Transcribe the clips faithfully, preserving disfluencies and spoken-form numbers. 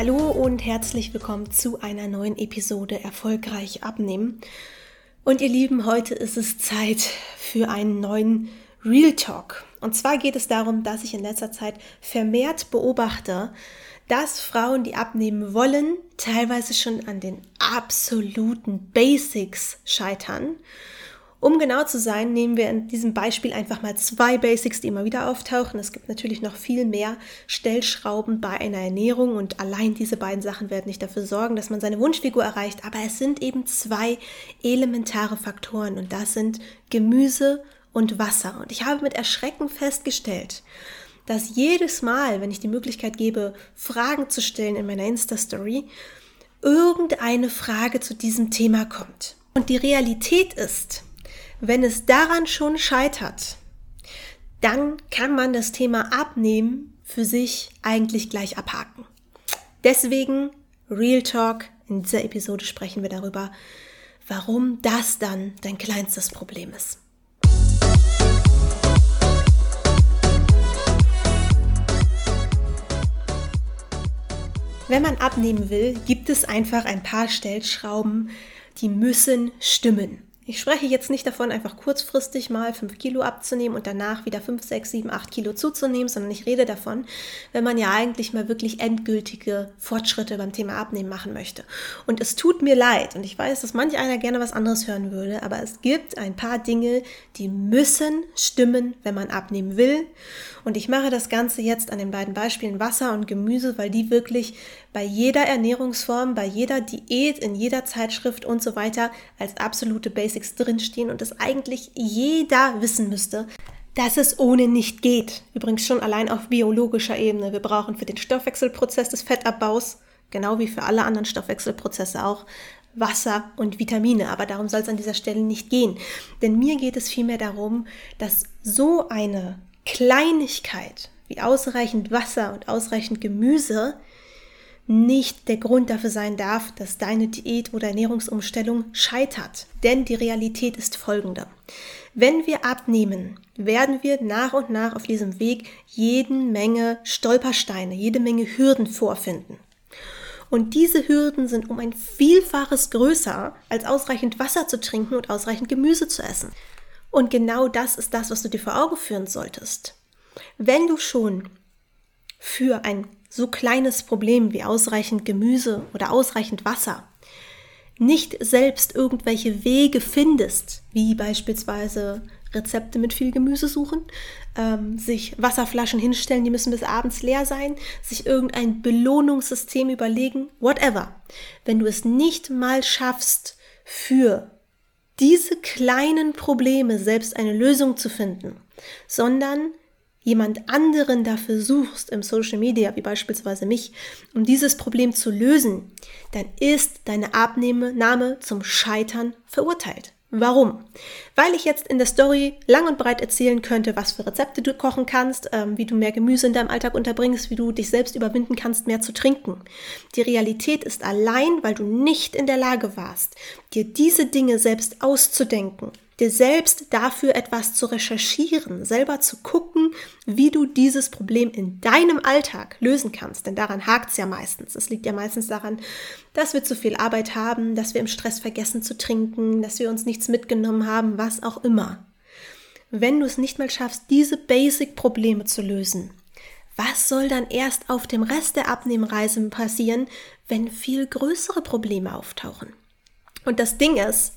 Hallo und herzlich willkommen zu einer neuen Episode Erfolgreich abnehmen. Und ihr Lieben, heute ist es Zeit für einen neuen Real Talk. Und zwar geht es darum, dass ich in letzter Zeit vermehrt beobachte, dass Frauen, die abnehmen wollen, teilweise schon an den absoluten Basics scheitern. Um genau zu sein, nehmen wir in diesem Beispiel einfach mal zwei Basics, die immer wieder auftauchen. Es gibt natürlich noch viel mehr Stellschrauben bei einer Ernährung und allein diese beiden Sachen werden nicht dafür sorgen, dass man seine Wunschfigur erreicht. Aber es sind eben zwei elementare Faktoren und das sind Gemüse und Wasser. Und ich habe mit Erschrecken festgestellt, dass jedes Mal, wenn ich die Möglichkeit gebe, Fragen zu stellen in meiner Insta-Story, irgendeine Frage zu diesem Thema kommt. Und die Realität ist, wenn es daran schon scheitert, dann kann man das Thema Abnehmen für sich eigentlich gleich abhaken. Deswegen Real Talk, in dieser Episode sprechen wir darüber, warum das dann dein kleinstes Problem ist. Wenn man abnehmen will, gibt es einfach ein paar Stellschrauben, die müssen stimmen. Ich spreche jetzt nicht davon, einfach kurzfristig mal fünf Kilo abzunehmen und danach wieder fünf, sechs, sieben, acht Kilo zuzunehmen, sondern ich rede davon, wenn man ja eigentlich mal wirklich endgültige Fortschritte beim Thema Abnehmen machen möchte. Und es tut mir leid und ich weiß, dass manch einer gerne was anderes hören würde, aber es gibt ein paar Dinge, die müssen stimmen, wenn man abnehmen will. Und ich mache das Ganze jetzt an den beiden Beispielen Wasser und Gemüse, weil die wirklich bei jeder Ernährungsform, bei jeder Diät, in jeder Zeitschrift und so weiter als absolute Basics drinstehen und es eigentlich jeder wissen müsste, dass es ohne nicht geht. Übrigens schon allein auf biologischer Ebene. Wir brauchen für den Stoffwechselprozess des Fettabbaus, genau wie für alle anderen Stoffwechselprozesse auch, Wasser und Vitamine. Aber darum soll es an dieser Stelle nicht gehen. Denn mir geht es vielmehr darum, dass so eine Kleinigkeit wie ausreichend Wasser und ausreichend Gemüse nicht der Grund dafür sein darf, dass deine Diät oder Ernährungsumstellung scheitert. Denn die Realität ist folgende. Wenn wir abnehmen, werden wir nach und nach auf diesem Weg jede Menge Stolpersteine, jede Menge Hürden vorfinden. Und diese Hürden sind um ein Vielfaches größer, als ausreichend Wasser zu trinken und ausreichend Gemüse zu essen. Und genau das ist das, was du dir vor Augen führen solltest. Wenn du schon für ein so kleines Problem wie ausreichend Gemüse oder ausreichend Wasser nicht selbst irgendwelche Wege findest, wie beispielsweise Rezepte mit viel Gemüse suchen, ähm, sich Wasserflaschen hinstellen, die müssen bis abends leer sein, sich irgendein Belohnungssystem überlegen, whatever. Wenn du es nicht mal schaffst, für diese kleinen Probleme selbst eine Lösung zu finden, sondern jemand anderen dafür suchst im Social Media, wie beispielsweise mich, um dieses Problem zu lösen, dann ist deine Abnahme zum Scheitern verurteilt. Warum? Weil ich jetzt in der Story lang und breit erzählen könnte, was für Rezepte du kochen kannst, ähm, wie du mehr Gemüse in deinem Alltag unterbringst, wie du dich selbst überwinden kannst, mehr zu trinken. Die Realität ist allein, weil du nicht in der Lage warst, dir diese Dinge selbst auszudenken, dir selbst dafür etwas zu recherchieren, selber zu gucken, wie du dieses Problem in deinem Alltag lösen kannst. Denn daran hakt es ja meistens. Es liegt ja meistens daran, dass wir zu viel Arbeit haben, dass wir im Stress vergessen zu trinken, dass wir uns nichts mitgenommen haben, was auch immer. Wenn du es nicht mal schaffst, diese Basic-Probleme zu lösen, was soll dann erst auf dem Rest der Abnehmreise passieren, wenn viel größere Probleme auftauchen? Und das Ding ist,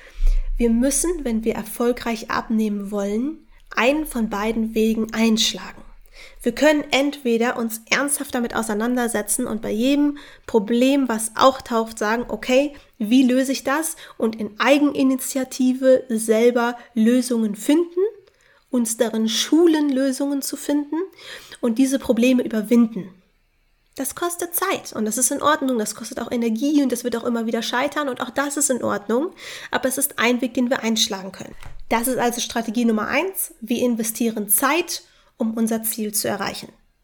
wir müssen, wenn wir erfolgreich abnehmen wollen, einen von beiden Wegen einschlagen. Wir können entweder uns ernsthaft damit auseinandersetzen und bei jedem Problem, was auftaucht, sagen, okay, wie löse ich das? Und in Eigeninitiative selber Lösungen finden, uns darin schulen, Lösungen zu finden und diese Probleme überwinden. Das kostet Zeit und das ist in Ordnung, das kostet auch Energie und das wird auch immer wieder scheitern und auch das ist in Ordnung, aber es ist ein Weg, den wir einschlagen können. Das ist also Strategie Nummer eins, wir investieren Zeit, um unser Ziel zu erreichen.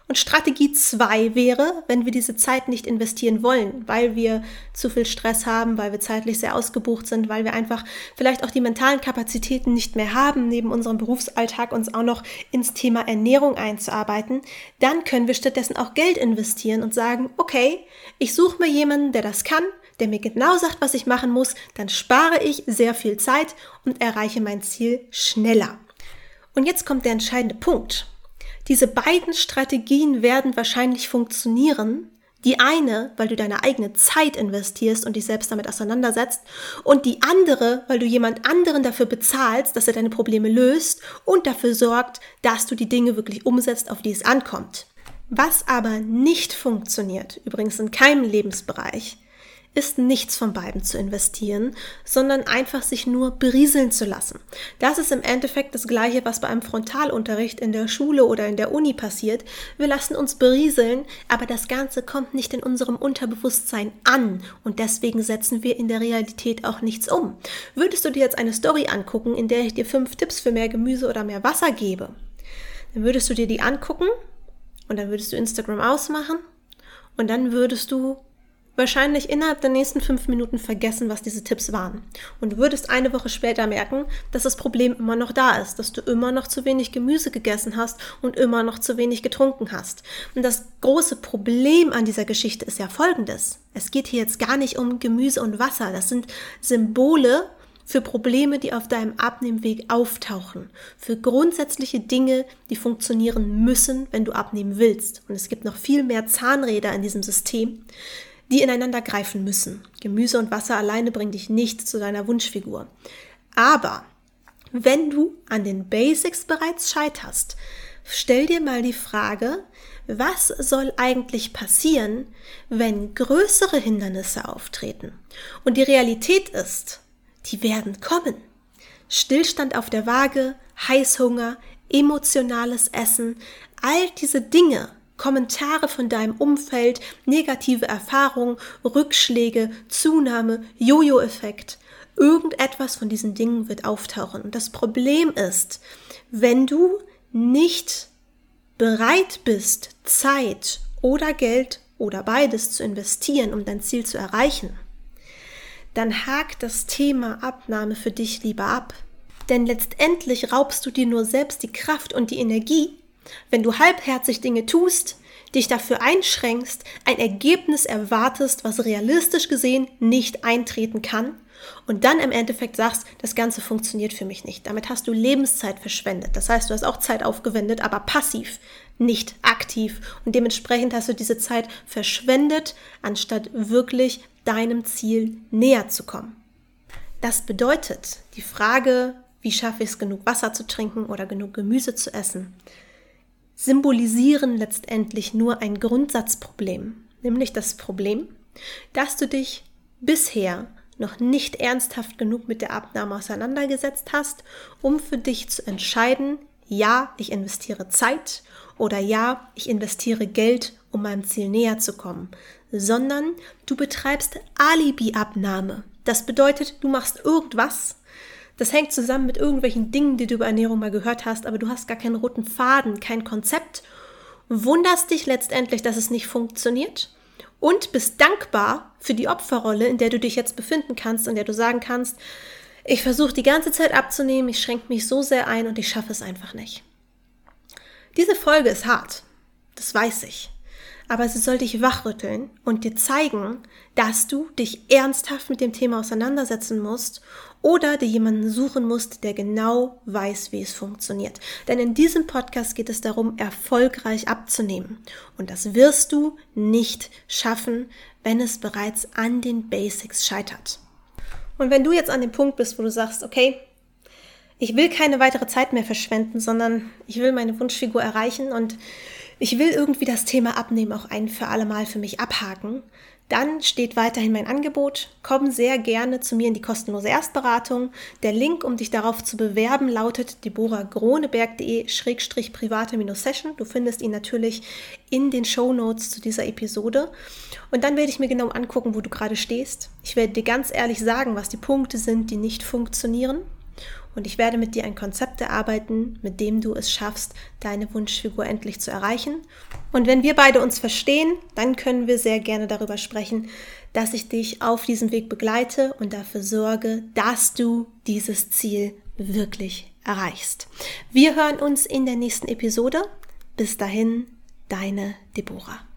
Und Strategie zwei wäre, wenn wir diese Zeit nicht investieren wollen, weil wir zu viel Stress haben, weil wir zeitlich sehr ausgebucht sind, weil wir einfach vielleicht auch die mentalen Kapazitäten nicht mehr haben, neben unserem Berufsalltag uns auch noch ins Thema Ernährung einzuarbeiten, dann können wir stattdessen auch Geld investieren und sagen, okay, ich suche mir jemanden, der das kann, der mir genau sagt, was ich machen muss, dann spare ich sehr viel Zeit und erreiche mein Ziel schneller. Und jetzt kommt der entscheidende Punkt. Diese beiden Strategien werden wahrscheinlich funktionieren. Die eine, weil du deine eigene Zeit investierst und dich selbst damit auseinandersetzt, und die andere, weil du jemand anderen dafür bezahlst, dass er deine Probleme löst und dafür sorgt, dass du die Dinge wirklich umsetzt, auf die es ankommt. Was aber nicht funktioniert, übrigens in keinem Lebensbereich, ist nichts von beiden zu investieren, sondern einfach sich nur berieseln zu lassen. Das ist im Endeffekt das Gleiche, was bei einem Frontalunterricht in der Schule oder in der Uni passiert. Wir lassen uns berieseln, aber das Ganze kommt nicht in unserem Unterbewusstsein an und deswegen setzen wir in der Realität auch nichts um. Würdest du dir jetzt eine Story angucken, in der ich dir fünf Tipps für mehr Gemüse oder mehr Wasser gebe, dann würdest du dir die angucken und dann würdest du Instagram ausmachen und dann würdest du wahrscheinlich innerhalb der nächsten fünf Minuten vergessen, was diese Tipps waren. Und du würdest eine Woche später merken, dass das Problem immer noch da ist, dass du immer noch zu wenig Gemüse gegessen hast und immer noch zu wenig getrunken hast. Und das große Problem an dieser Geschichte ist ja folgendes. Es geht hier jetzt gar nicht um Gemüse und Wasser. Das sind Symbole für Probleme, die auf deinem Abnehmweg auftauchen. Für grundsätzliche Dinge, die funktionieren müssen, wenn du abnehmen willst. Und es gibt noch viel mehr Zahnräder in diesem System, die ineinander greifen müssen. Gemüse und Wasser alleine bringen dich nicht zu deiner Wunschfigur. Aber wenn du an den Basics bereits scheiterst, stell dir mal die Frage, was soll eigentlich passieren, wenn größere Hindernisse auftreten? Und die Realität ist, die werden kommen. Stillstand auf der Waage, Heißhunger, emotionales Essen, all diese Dinge, Kommentare von deinem Umfeld, negative Erfahrungen, Rückschläge, Zunahme, Jojo-Effekt. Irgendetwas von diesen Dingen wird auftauchen. Und das Problem ist, wenn du nicht bereit bist, Zeit oder Geld oder beides zu investieren, um dein Ziel zu erreichen, dann hakt das Thema Abnahme für dich lieber ab. Denn letztendlich raubst du dir nur selbst die Kraft und die Energie, wenn du halbherzig Dinge tust, dich dafür einschränkst, ein Ergebnis erwartest, was realistisch gesehen nicht eintreten kann und dann im Endeffekt sagst, das Ganze funktioniert für mich nicht. Damit hast du Lebenszeit verschwendet. Das heißt, du hast auch Zeit aufgewendet, aber passiv, nicht aktiv. Und dementsprechend hast du diese Zeit verschwendet, anstatt wirklich deinem Ziel näher zu kommen. Das bedeutet, die Frage, wie schaffe ich es, genug Wasser zu trinken oder genug Gemüse zu essen, symbolisieren letztendlich nur ein Grundsatzproblem, nämlich das Problem, dass du dich bisher noch nicht ernsthaft genug mit der Abnahme auseinandergesetzt hast, um für dich zu entscheiden, ja, ich investiere Zeit oder ja, ich investiere Geld, um meinem Ziel näher zu kommen, sondern du betreibst Alibi-Abnahme. Das bedeutet, du machst irgendwas. Das hängt zusammen mit irgendwelchen Dingen, die du über Ernährung mal gehört hast, aber du hast gar keinen roten Faden, kein Konzept, wunderst dich letztendlich, dass es nicht funktioniert und bist dankbar für die Opferrolle, in der du dich jetzt befinden kannst, in der du sagen kannst, ich versuche die ganze Zeit abzunehmen, ich schränke mich so sehr ein und ich schaffe es einfach nicht. Diese Folge ist hart, das weiß ich. Aber sie soll dich wachrütteln und dir zeigen, dass du dich ernsthaft mit dem Thema auseinandersetzen musst oder dir jemanden suchen musst, der genau weiß, wie es funktioniert. Denn in diesem Podcast geht es darum, erfolgreich abzunehmen. Und das wirst du nicht schaffen, wenn es bereits an den Basics scheitert. Und wenn du jetzt an dem Punkt bist, wo du sagst, okay, ich will keine weitere Zeit mehr verschwenden, sondern ich will meine Wunschfigur erreichen und ich will irgendwie das Thema Abnehmen auch ein für alle Mal für mich abhaken, dann steht weiterhin mein Angebot. Komm sehr gerne zu mir in die kostenlose Erstberatung. Der Link, um dich darauf zu bewerben, lautet deborahgroneberg.de schrägstrich private Session. Du findest ihn natürlich in den Shownotes zu dieser Episode. Und dann werde ich mir genau angucken, wo du gerade stehst. Ich werde dir ganz ehrlich sagen, was die Punkte sind, die nicht funktionieren. Und ich werde mit dir ein Konzept erarbeiten, mit dem du es schaffst, deine Wunschfigur endlich zu erreichen. Und wenn wir beide uns verstehen, dann können wir sehr gerne darüber sprechen, dass ich dich auf diesem Weg begleite und dafür sorge, dass du dieses Ziel wirklich erreichst. Wir hören uns in der nächsten Episode. Bis dahin, deine Deborah.